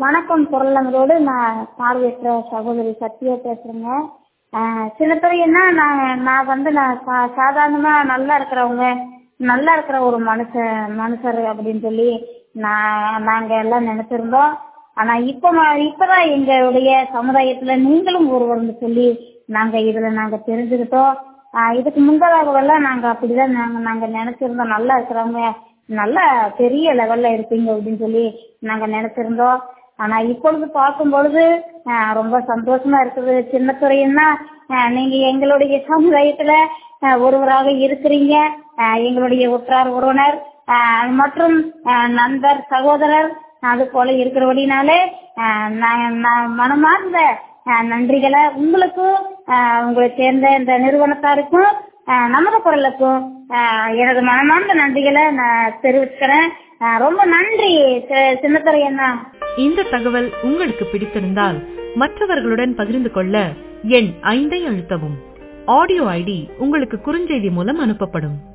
வணக்கம் குரலங்களோடு நான் பார்வையற்ற சகோதரி சத்யா பேசுறேங்க. சில பேர் என்ன நான் சாதாரணமா நல்லா இருக்கிற ஒரு மனுஷர் அப்படின்னு சொல்லி நாங்க எல்லாம் நினைச்சிருந்தோம். ஆனா இப்பதான் எங்களுடைய சமுதாயத்துல நீங்களும் ஒருவர்னு சொல்லி நாங்க தெரிஞ்சுக்கிட்டோம். இதுக்கு முன்பதாகவெல்லாம் நாங்க அப்படிதான் நாங்க நினைச்சிருந்தோம். நல்லா இருக்கிறவங்க நல்ல பெரிய லெவல்ல இருப்பீங்க அப்படின்னு சொல்லி நாங்க நினைச்சிருந்தோம். ஆனா இப்பொழுது பார்க்கும் பொழுது ரொம்ப சந்தோஷமா இருக்குது. சின்னத்துறைன்னா நீங்க எங்களுடைய சமுதாயத்துல ஒருவராக இருக்கிறீங்க. எங்களுடைய உற்றார் உறவினர் மற்றும் நண்பர் சகோதரர் அது போல இருக்கிறபடினாலே மனமார்ந்த நன்றிகளை உங்களுக்கும் உங்களை சேர்ந்த இந்த நிறுவனத்தாருக்கும் நமது குரலுக்கும் எனது மனமார்ந்த நன்றிகளை நான் தெரிவிச்சுக்கிறேன். ரொம்ப நன்றி சின்னத்துறை அண்ணா. இந்த தகவல் உங்களுக்கு பிடித்திருந்தால் மற்றவர்களுடன் பகிர்ந்து கொள்ள எண் 5 அழுத்தவும். ஆடியோ ஐடி உங்களுக்கு குறுஞ்செய்தி மூலம் அனுப்பப்படும்.